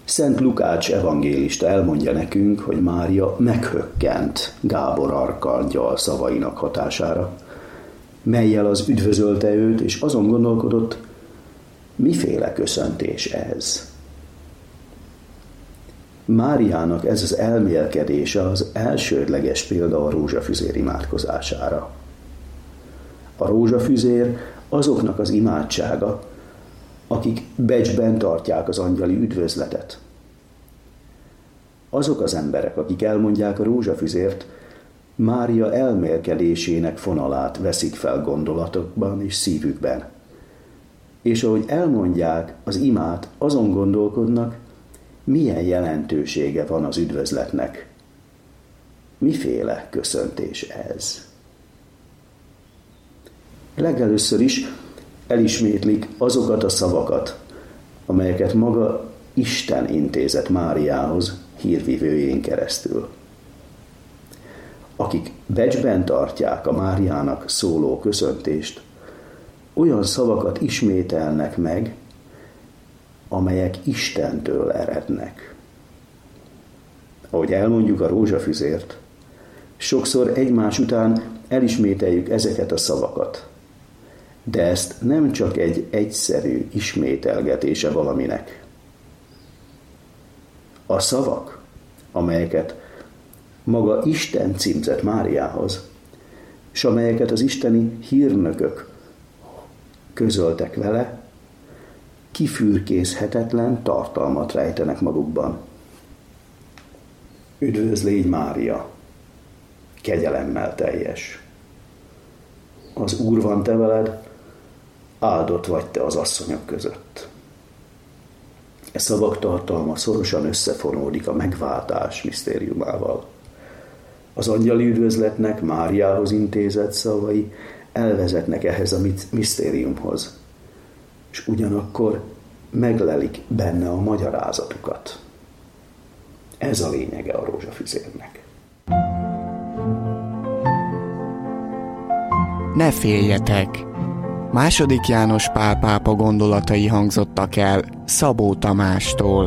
Szent Lukács evangélista elmondja nekünk, hogy Mária meghökkent Gábor arkangyal szavainak hatására, mellyel az üdvözölte őt, és azon gondolkodott, miféle köszöntés ez. Máriának ez az elmélkedése az elsődleges példa a rózsafüzér imádkozására. A rózsafüzér azoknak az imádsága, akik becsben tartják az angyali üdvözletet. Azok az emberek, akik elmondják a rózsafüzért, Mária elmélkedésének fonalát veszik fel gondolatokban és szívükben. És ahogy elmondják az imát, azon gondolkodnak, milyen jelentősége van az üdvözletnek. Miféle köszöntés ez? Legelőször is elismétlik azokat a szavakat, amelyeket maga Isten intézett Máriához hírvivőjén keresztül. Akik becsben tartják a Máriának szóló köszöntést, olyan szavakat ismételnek meg, amelyek Istentől erednek. Ahogy elmondjuk a rózsafüzért, sokszor egymás után elismételjük ezeket a szavakat, de ezt nem csak egy egyszerű ismételgetése valaminek. A szavak, amelyeket maga Isten címzett Máriához, és amelyeket az isteni hírnökök közöltek vele, kifürkészhetetlen tartalmat rejtenek magukban. Üdvözl légy, Mária, kegyelemmel teljes. Az Úr van te veled, áldott vagy te az asszonyok között. E szavak tartalma szorosan összefonódik a megváltás misztériumával. Az angyali üdvözletnek Máriához intézett szavai elvezetnek ehhez a misztériumhoz, és ugyanakkor meglelik benne a magyarázatukat. Ez a lényege a rózsafüzérnek. Ne féljetek! II. János Pál pápa gondolatai hangzottak el Szabó Tamástól.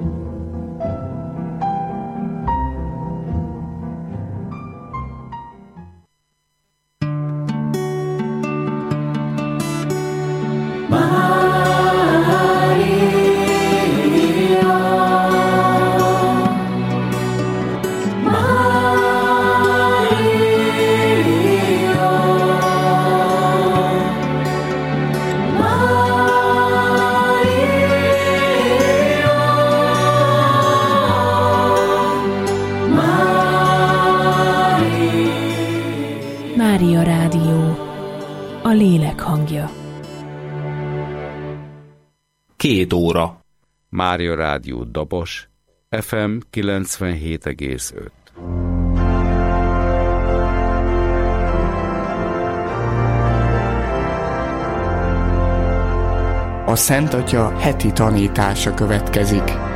Mária Rádió, a lélek hangja. 2 óra. Mária Rádió Dobos, FM 97,5. A Szent Atya heti tanítása következik.